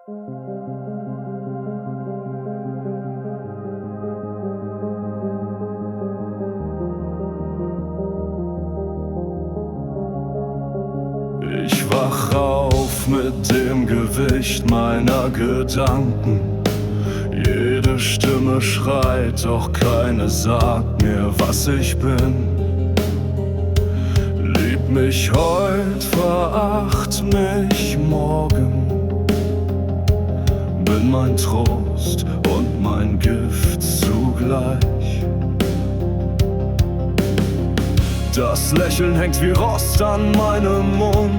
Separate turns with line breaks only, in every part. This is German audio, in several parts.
Ich wach auf mit dem Gewicht meiner Gedanken. Jede Stimme schreit, doch keine sagt mir, was ich bin. Lieb mich heut, veracht mich morgen. Bin mein Trost und mein Gift zugleich. Das Lächeln hängt wie Rost an meinem Mund.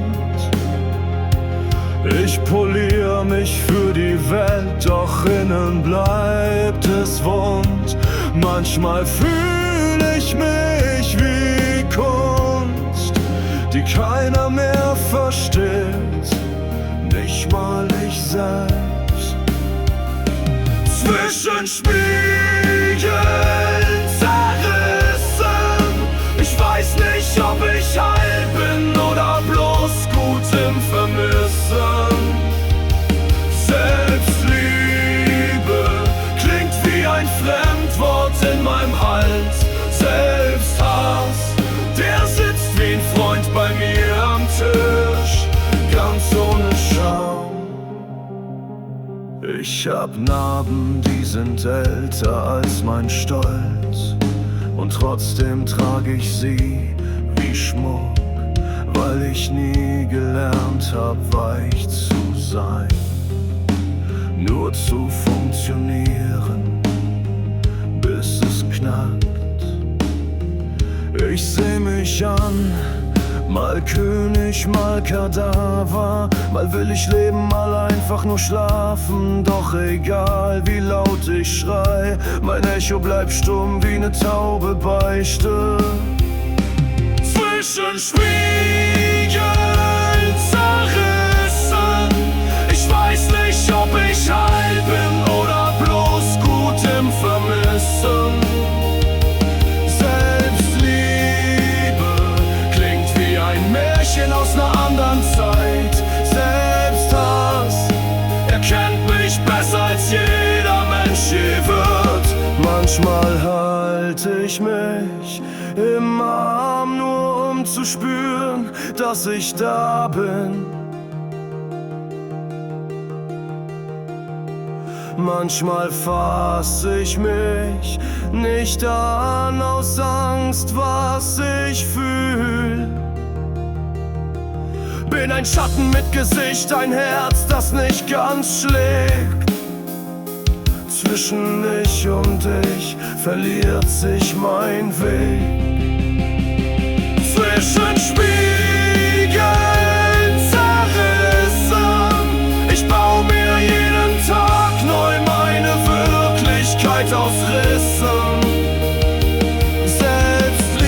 Ich polier mich für die Welt, doch innen bleibt es wund. Manchmal fühl ich mich wie Kunst, die keiner mehr versteht, nicht mal ich selbst. Zwischen Spiegeln zerrissen, ich weiß nicht, ob ich heil bin oder bloß gut im Vermissen. Selbstliebe klingt wie ein Fremdwort in meinem Hals. Selbsthass, der sitzt wie ein Freund bei mir am Tisch, ganz ohne Scham. Ich hab Narben, die sind älter als mein Stolz, und trotzdem trag ich sie wie Schmuck, weil ich nie gelernt hab, weich zu sein, nur zu funktionieren, bis es knackt. Ich seh mich an, mal König, mal Kadaver, mal will ich leben, mal einfach nur schlafen. Doch egal wie laut ich schrei, mein Echo bleibt stumm wie ne Taube Beichte. Zwischen Spiegeln zerrissen, ich weiß nicht, ob ich heil bin oder bloß gut im Vermissen. Aus ner anderen Zeit. Selbsthass, er kennt mich besser als jeder Mensch je wird. Manchmal halte ich mich im Arm, nur um zu spüren, dass ich da bin. Manchmal fass ich mich nicht an aus Angst, was ich fühl. Bin ein Schatten mit Gesicht, ein Herz, das nicht ganz schlägt. Zwischen ich und ich verliert sich mein Weg. Zwischen Spiegeln zerrissen, ich bau mir jeden Tag neu meine Wirklichkeit aus Rissen.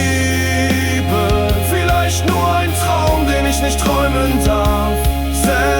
Selbstliebe, vielleicht nur ein Traum, den ich nicht träumen darf.